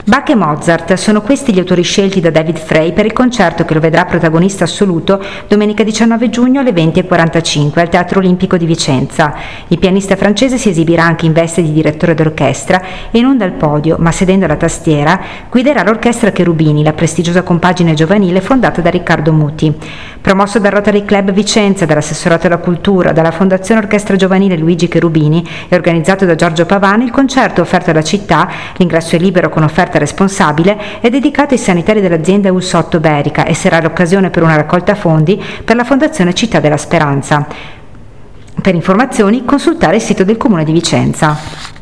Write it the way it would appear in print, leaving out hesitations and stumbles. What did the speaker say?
Bach e Mozart sono questi gli autori scelti da David Frey per il concerto che lo vedrà protagonista assoluto domenica 19 giugno alle 20:45 al Teatro Olimpico di Vicenza. Il pianista francese si esibirà anche in veste di direttore d'orchestra e non dal podio, ma sedendo alla tastiera guiderà l'orchestra Cherubini, la prestigiosa compagine giovanile fondata da Riccardo Muti. Promosso dal Rotary Club Vicenza, dall'Assessorato alla Cultura, dalla Fondazione Orchestra Giovanile Luigi Cherubini e organizzato da Giorgio Pavani, il concerto offerto alla città, l'ingresso è libero con offerta responsabile, è dedicato ai sanitari dell'azienda Ussotto Berica e sarà l'occasione per una raccolta fondi per la Fondazione Città della Speranza. Per informazioni consultare il sito del Comune di Vicenza.